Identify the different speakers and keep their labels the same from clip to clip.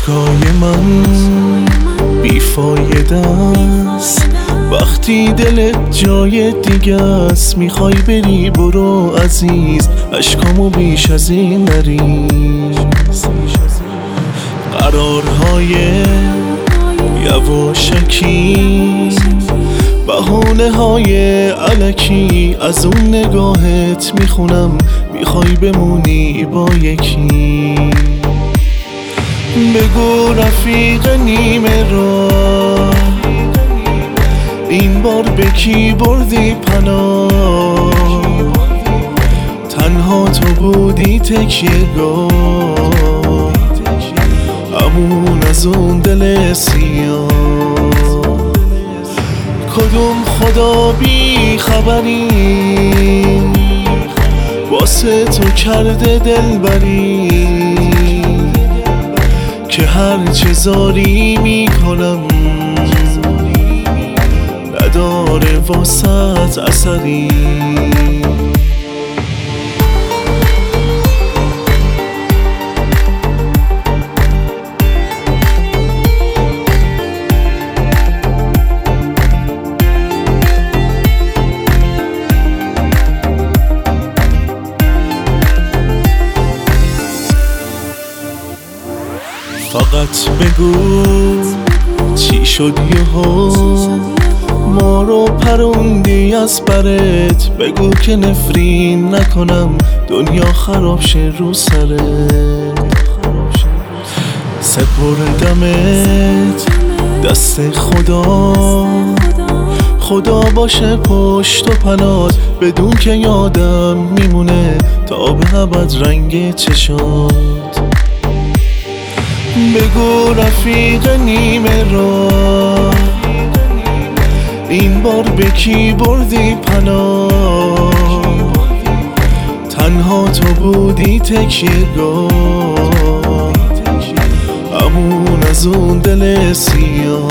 Speaker 1: اشکای من بیفایده است وقتی دلت جای دیگه است. میخوای بری برو عزیز، اشکامو بیش از این نریز. قرارهای یواشکی، بهانه های علکی از اون نگاهت میخونم. میخوای بمونی با یکی، بگو رفیق نیمه راه این بار به کی بردی پناه. تنها تو بودی تکیه‌گاه، امون از اون دل سیاه. کدوم خدا بی خبری واسه تو کرده دلبری که هر چه زاری میکنم نداره واسط اثری. فقط بگو چی شد یهو ما رو پروندی از برت. بگو که نفرین نکنم دنیا خراب شه رو سرت. سپردمت دست خدا، خدا باشه پشت و پنات بدون که یادم میمونه تا به ابد رنگ چشات. بگو رفیق نیمه راه این بار به کی بردی پناه. تنها تو بودی تکیه‌گاه، امون از اون دل سیاه.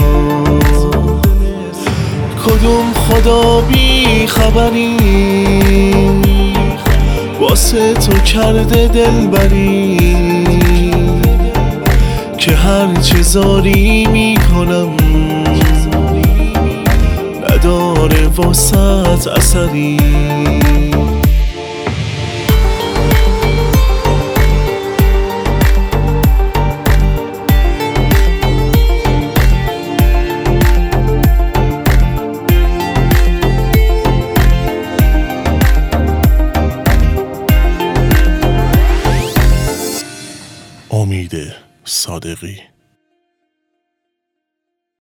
Speaker 1: کدوم خدا بی خبری واسه تو کرده دلبری که هر چه زاری میکنم نداره واسط اثری. امید صادقی.